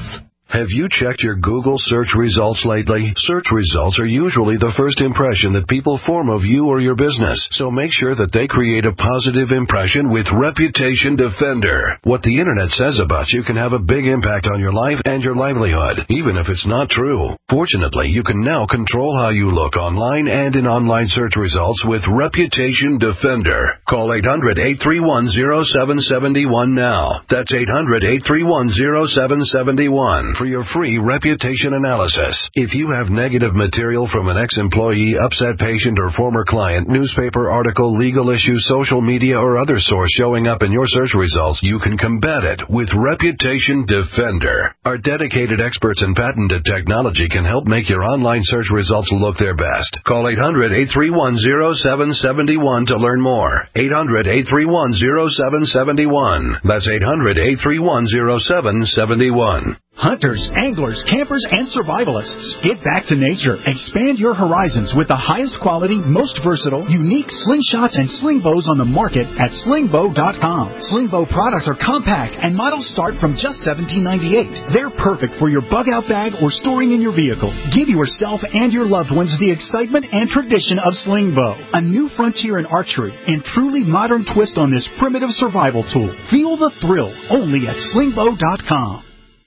Have you checked your Google search results lately? Search results are usually the first impression that people form of you or your business, so make sure that they create a positive impression with Reputation Defender. What the internet says about you can have a big impact on your life and your livelihood, even if it's not true. Fortunately, you can now control how you look online and in online search results with Reputation Defender. Call eight hundred, eight three one, zero seven seven one now. That's eight hundred, eight three one, zero seven seven one. For your free reputation analysis. If you have negative material from an ex-employee, upset patient, or former client, newspaper article, legal issue, social media, or other source showing up in your search results, you can combat it with Reputation Defender. Our dedicated experts in patented technology can help make your online search results look their best. Call eight hundred, eight three one, zero seven seven one to learn more. eight hundred, eight three one, zero seven seven one. That's eight hundred, eight three one, zero seven seven one. Hunters, anglers, campers, and survivalists. Get back to nature. Expand your horizons with the highest quality, most versatile, unique slingshots and sling bows on the market at sling bow dot com. Sling bow products are compact and models start from just seventeen ninety-eight. They're perfect for your bug-out bag or storing in your vehicle. Give yourself and your loved ones the excitement and tradition of sling bow. A new frontier in archery and truly modern twist on this primitive survival tool. Feel the thrill only at sling bow dot com.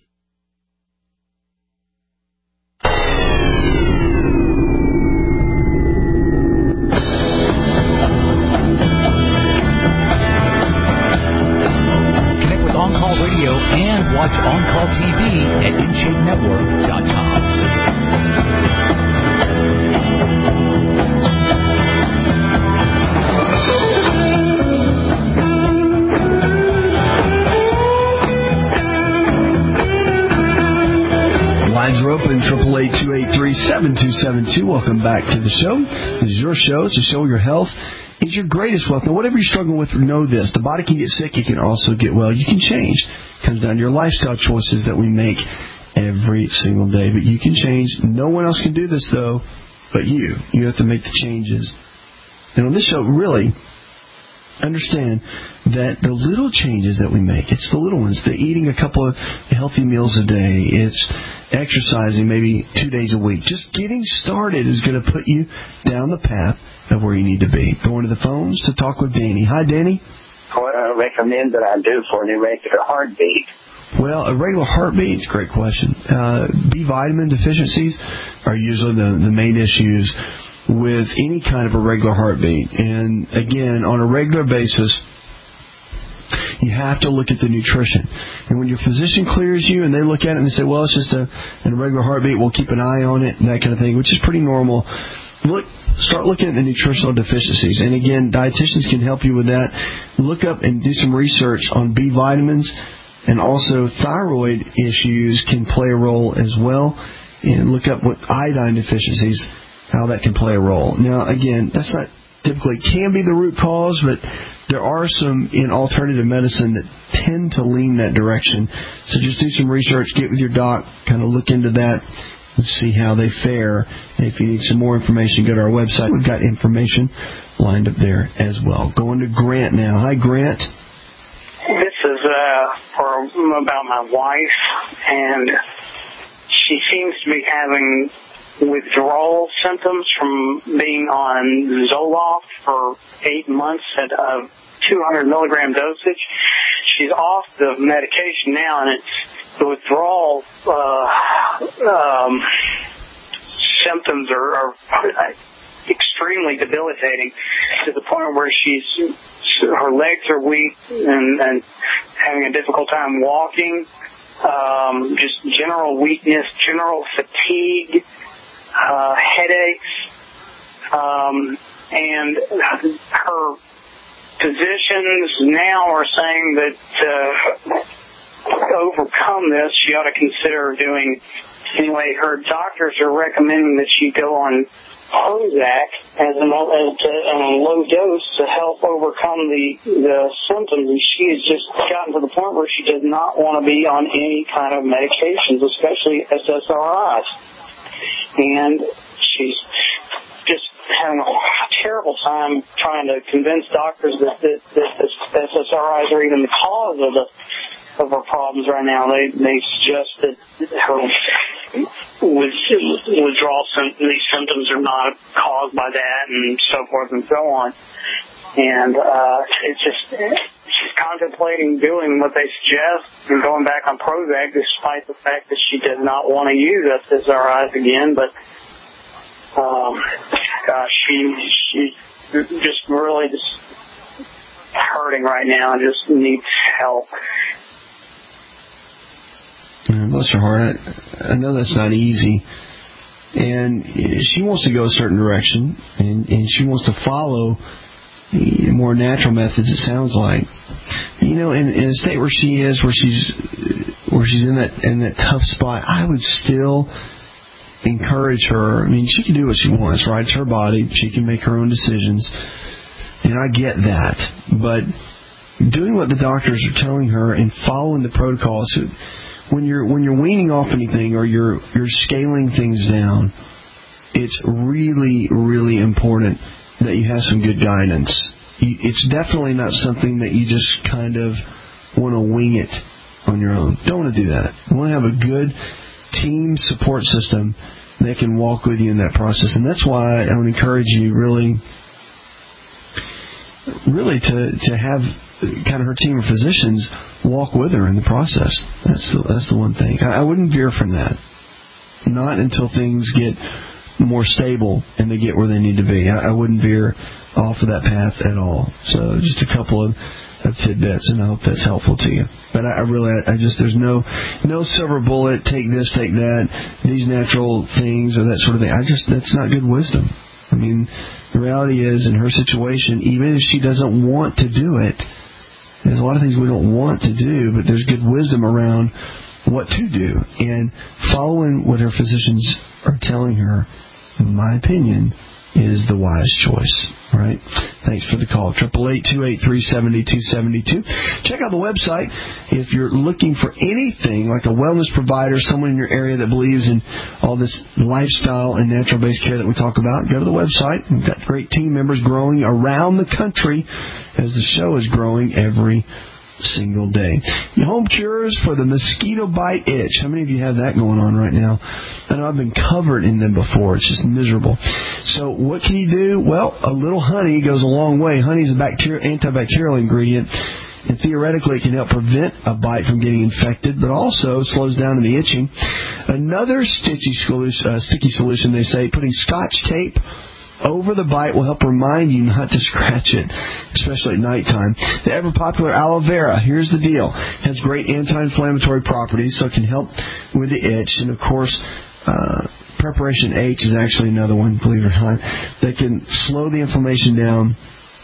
And watch On Call T V at in shape network dot com. Lines are open, triple eight, two eight three, seven two seven two. Welcome back to the show. This is your show. It's a show your health is your greatest wealth. Now, whatever you're struggling with, know this. The body can get sick. You can also get well. You can change. It comes down to your lifestyle choices that we make every single day. But you can change. No one else can do this, though, but you. You have to make the changes. And on this show, really, understand that the little changes that we make, it's the little ones, the eating a couple of healthy meals a day, it's exercising maybe two days a week. Just getting started is going to put you down the path of where you need to be. Going to the phones to talk with Danny. Hi, Danny. What I recommend that I do for an irregular heartbeat? Well, a regular heartbeat is a great question. Uh, B vitamin deficiencies are usually the, the main issues with any kind of irregular heartbeat. And again, on a regular basis, you have to look at the nutrition. And when your physician clears you and they look at it and they say, well, it's just a, an irregular heartbeat, we'll keep an eye on it and that kind of thing, which is pretty normal. Look, start looking at the nutritional deficiencies. And again, dietitians can help you with that. Look up and do some research on B vitamins, and also thyroid issues can play a role as well. And look up what iodine deficiencies, how that can play a role. Now, again, that's not typically can be the root cause, but there are some in alternative medicine that tend to lean that direction. So just do some research, get with your doc, kind of look into that, and see how they fare. And if you need some more information, go to our website. We've got information lined up there as well. Going to Grant now. Hi, Grant. This is uh, for about my wife, and she seems to be having withdrawal symptoms from being on Zoloft for eight months at a two hundred milligram dosage. She's off the medication now, and it's the withdrawal uh, um, symptoms are, are extremely debilitating to the point where she's her legs are weak and, and having a difficult time walking. Um, just general weakness, general fatigue. Uh, headaches, um, and her physicians now are saying that uh, to overcome this, she ought to consider doing, anyway, her doctors are recommending that she go on Prozac as a, as a, a low dose to help overcome the, the symptoms, and she has just gotten to the point where she does not want to be on any kind of medications, especially S S R Is. And she's just having a terrible time trying to convince doctors that, that, that S S R Is are even the cause of the of her problems right now. They they suggest that her withdrawal symptoms, these symptoms are not caused by that, and so forth and so on. And uh, it's just she's contemplating doing what they suggest and going back on Prozac, despite the fact that she does not want to use S S R Is again. But um, gosh, she she just really just hurting right now and just needs help. Bless her heart. I, I know that's not easy. And she wants to go a certain direction, and, and she wants to follow the more natural methods, it sounds like. You know, in, in a state where she is, where she's where she's in that in that tough spot, I would still encourage her. I mean, she can do what she wants, right? It's her body. She can make her own decisions. And I get that. But doing what the doctors are telling her and following the protocols, when you're when you're weaning off anything or you're you're scaling things down, it's really, really important that you have some good guidance. It's definitely not something that you just kind of want to wing it on your own. Don't want to do that. You want to have a good team support system that can walk with you in that process. And that's why I would encourage you really... really to, to have kind of her team of physicians walk with her in the process. That's the, that's the one thing. I, I wouldn't veer from that. Not until things get more stable and they get where they need to be. I, I wouldn't veer off of that path at all. So just a couple of, of tidbits, and I hope that's helpful to you. But I, I really, I, I just, there's no no silver bullet, take this, take that, these natural things or that sort of thing. I just, that's not good wisdom. I mean, the reality is, in her situation, even if she doesn't want to do it, there's a lot of things we don't want to do, but there's good wisdom around what to do. And following what her physicians are telling her, in my opinion, is the wise choice. All right? Thanks for the call. eight eight eight, two eight three, seven two seven two. Check out the website. If you're looking for anything like a wellness provider, someone in your area that believes in all this lifestyle and natural-based care that we talk about, go to the website. We've got great team members growing around the country as the show is growing every single day. Your home cures for the mosquito bite itch. How many of you have that going on right now? I know I've been covered in them before. It's just miserable. So what can you do? Well, a little honey goes a long way. Honey is a bacterial, antibacterial ingredient, and theoretically it can help prevent a bite from getting infected, but also slows down the itching. Another sticky solution, uh, sticky solution, they say, putting Scotch tape over the bite will help remind you not to scratch it, especially at nighttime. The ever-popular aloe vera, here's the deal, has great anti-inflammatory properties, so it can help with the itch. And, of course, uh, Preparation H is actually another one, believe it or not, that can slow the inflammation down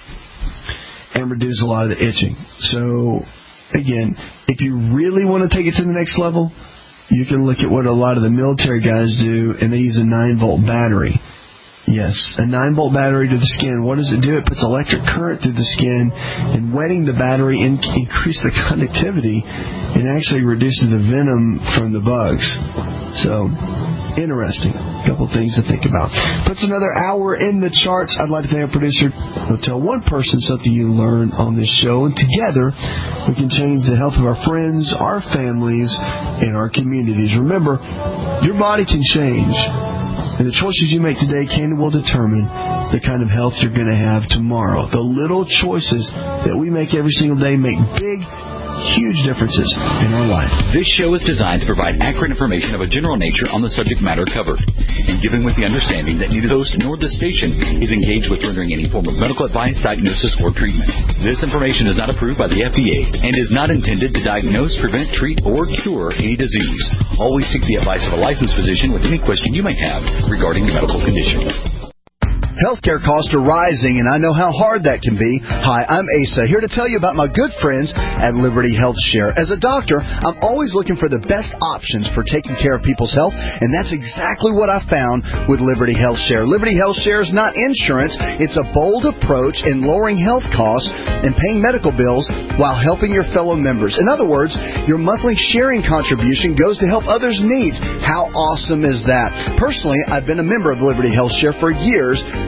and reduce a lot of the itching. So, again, if you really want to take it to the next level, you can look at what a lot of the military guys do, and they use a nine-volt battery. Yes, a nine-volt battery to the skin. What does it do? It puts electric current through the skin, and wetting the battery in- increases the conductivity and actually reduces the venom from the bugs. So, interesting. A couple of things to think about. Puts another hour in the charts. I'd like to thank our producer. He'll tell one person something you learn on this show, and together we can change the health of our friends, our families, and our communities. Remember, your body can change. And the choices you make today can and will determine the kind of health you're going to have tomorrow. The little choices that we make every single day make big, huge differences in our life. This show is designed to provide accurate information of a general nature on the subject matter covered, and given with the understanding that neither the host nor the station is engaged with rendering any form of medical advice, diagnosis, or treatment. This information is not approved by the F D A and is not intended to diagnose, prevent, treat, or cure any disease. Always seek the advice of a licensed physician with any question you may have regarding your medical condition. Healthcare costs are rising, and I know how hard that can be. Hi, I'm Asa, here to tell you about my good friends at Liberty Health Share. As a doctor, I'm always looking for the best options for taking care of people's health, and that's exactly what I found with Liberty Health Share. Liberty Health Share is not insurance. It's a bold approach in lowering health costs and paying medical bills while helping your fellow members. In other words, your monthly sharing contribution goes to help others' needs. How awesome is that? Personally, I've been a member of Liberty Health Share for years,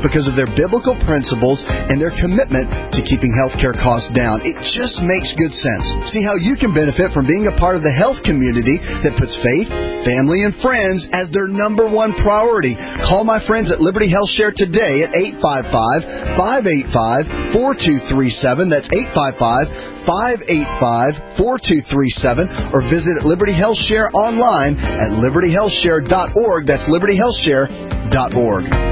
because of their biblical principles and their commitment to keeping healthcare costs down. It just makes good sense. See how you can benefit from being a part of the health community that puts faith, family, and friends as their number one priority. Call my friends at Liberty Health Share today at eight five five, five eight five, four two three seven. That's eight five five, five eight five, four two three seven. Or visit Liberty Health Share online at liberty health share dot org. That's liberty health share dot org.